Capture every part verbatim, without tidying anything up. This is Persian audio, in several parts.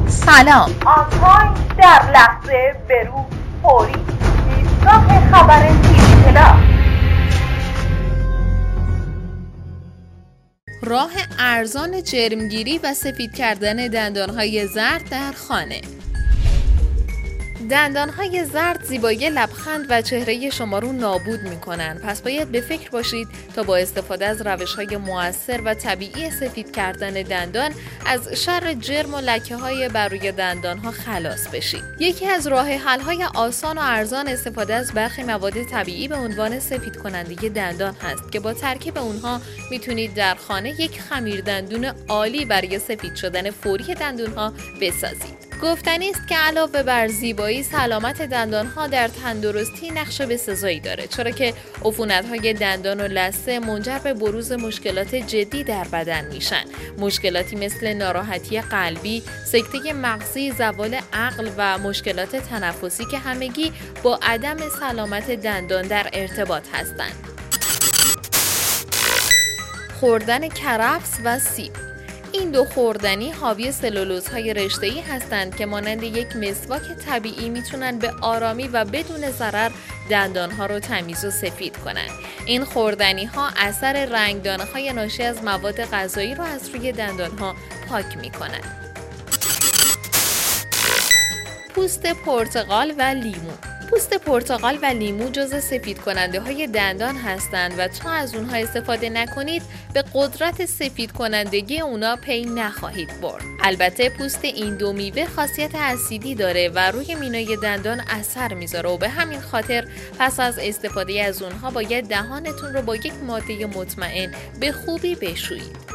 سلام. آنلاین در لحظه برو فوری ایستگاه خبر تیوی پلاس. راه ارزان جرمگیری و سفید کردن دندانهای زرد در خانه. دندانهای زرد زیبایی لبخند و چهره شما رو نابود میکنن، پس باید به فکر باشید تا با استفاده از روش‌های مؤثر و طبیعی سفید کردن دندان از شر جرم و لکه‌های بر روی دندانها خلاص بشید. یکی از راه حل‌های آسان و ارزان استفاده از برخی مواد طبیعی به عنوان سفید کننده دندان هست که با ترکیب اونها میتونید در خانه یک خمیر دندون عالی برای سفید شدن فوری دندونها بسازید. گفتنی است که علاوه بر زیبایی، سلامت دندانها در تندرستی نقش بسزایی داره، چرا که عفونت‌های دندان و لثه منجر به بروز مشکلات جدی در بدن میشن. مشکلاتی مثل ناراحتی قلبی، سکته مغزی، زوال عقل و مشکلات تنفسی که همگی با عدم سلامت دندان در ارتباط هستند. خوردن کرفس و سیب. این دو خوردنی حاوی سلولوزهای رشته‌ای هستند که مانند یک مسواک طبیعی میتونن به آرامی و بدون ضرر دندانها رو تمیز و سفید کنن. این خوردنی ها اثر رنگدانه‌های ناشی از مواد غذایی رو از روی دندانها پاک میکنن. پوست پرتقال و لیمو. پوست پرتقال و لیمو جزو سفید کننده های دندان هستند و تا از اونها استفاده نکنید به قدرت سفید کنندگی اونا پی نخواهید برد. البته پوست این دو میوه خاصیت اسیدی داره و روی مینای دندان اثر میذاره و به همین خاطر پس از استفاده از اونها باید دهانتون رو با یک ماده مطمئن به خوبی بشویید.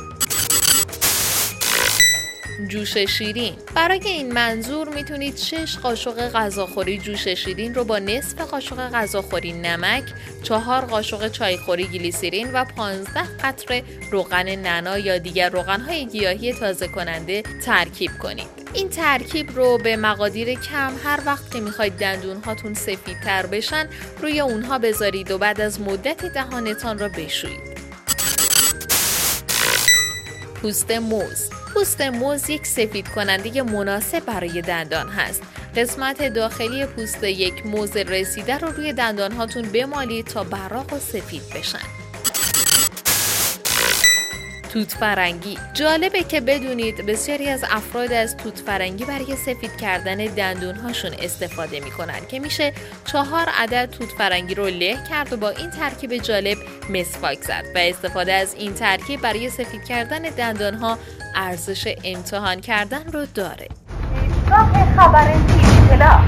جوش شیرین. برای این منظور میتونید شش قاشق غذاخوری جوش شیرین رو با نصف قاشق غذاخوری نمک، چهار قاشق چایخوری گلیسرین و پانزده قطره روغن نعنا یا دیگر روغن‌های گیاهی تازه کننده ترکیب کنید. این ترکیب رو به مقادیر کم هر وقت که میخواید دندونهاتون سفیدتر بشن روی اونها بذارید و بعد از مدت دهانتان رو بشویید. پوست موز. پوست موز یک سفید کننده مناسب برای دندان هست. قسمت داخلی پوست یک موز رسیده رو روی دندان هاتون بمالید تا براق و سفید بشن. توت فرنگی. جالبه که بدونید بسیاری از افراد از توت فرنگی برای سفید کردن دندون هاشون استفاده میکنن که میشه چهار عدد توت فرنگی رو له کرد و با این ترکیب جالب مسواک زد و استفاده از این ترکیب برای سفید کردن دندان ها ارزش امتحان کردن رو داره. ایستگاه خبر تیوی پلاس.